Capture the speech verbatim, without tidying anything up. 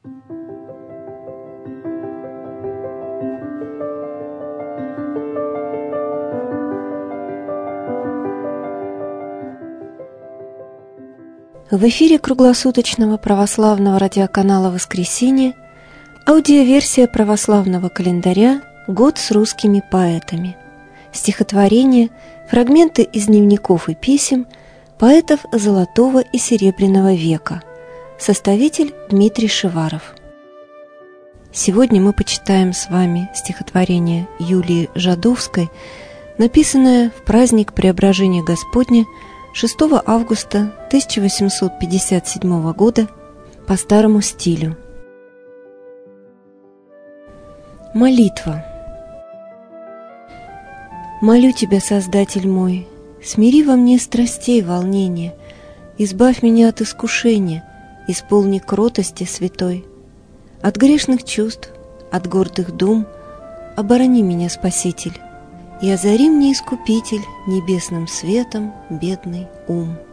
В эфире круглосуточного православного радиоканала «Воскресенье» аудиоверсия православного календаря «Год с русскими поэтами». Стихотворения, фрагменты из дневников и писем поэтов Золотого и Серебряного века. Составитель Дмитрий Шиваров. Сегодня мы почитаем с вами стихотворение Юлии Жадовской, написанное в праздник Преображения Господня шестого августа тысяча восемьсот пятьдесят седьмого года по старому стилю. Молитва. Молю Тебя, Создатель мой, смири во мне страстей волнение, избавь меня от искушения, исполни кротости святой. От грешных чувств, от гордых дум оборони меня, Спаситель, и озари мне, Искупитель, небесным светом бедный ум.